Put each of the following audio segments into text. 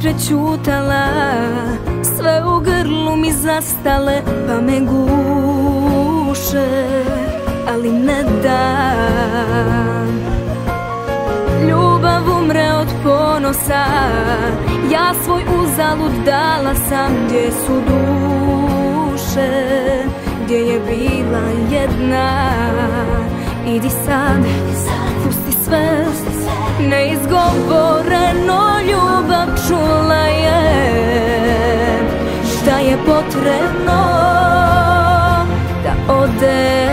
prećutala, sve u grlu mi zastale, pa me guše, ali ne dam. Ljubav umre od ponosa, ja svoj uzalud dala sam. Gdje su duše, gdje je bila jedna? Idi sad, pusti sve, neizgovoreno ljubav čula je. Šta je potrebno da ode?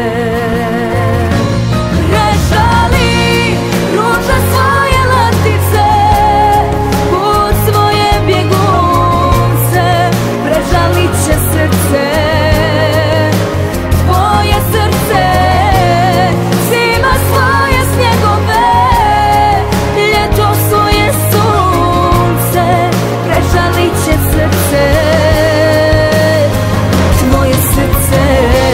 Prežali ruže svoje latice, put svoje bjegunce, prežalit će srce, tvoje srce. Zima svoje snjegove, ljeto svoje sunce, prežalit će srce, tvoje srce.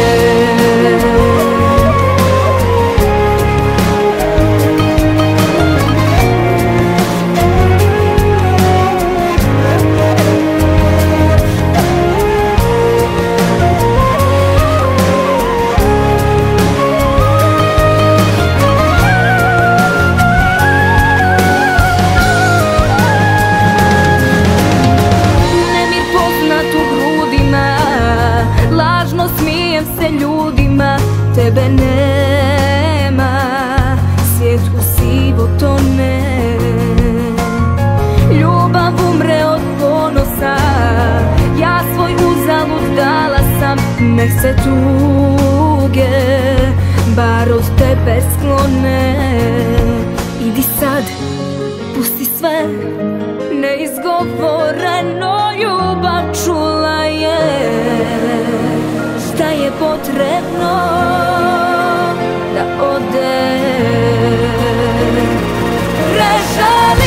Smijem se ljudima, tebe nema, svijet u sivo tone. Ljubav umre od ponosa, ja svoj uzalud dala sam. Nek se tuge bar od tebe sklone. Idi sad, pusti sve, neizgovoreno ljubav čula je. Šta je potrebno da ode? Prežali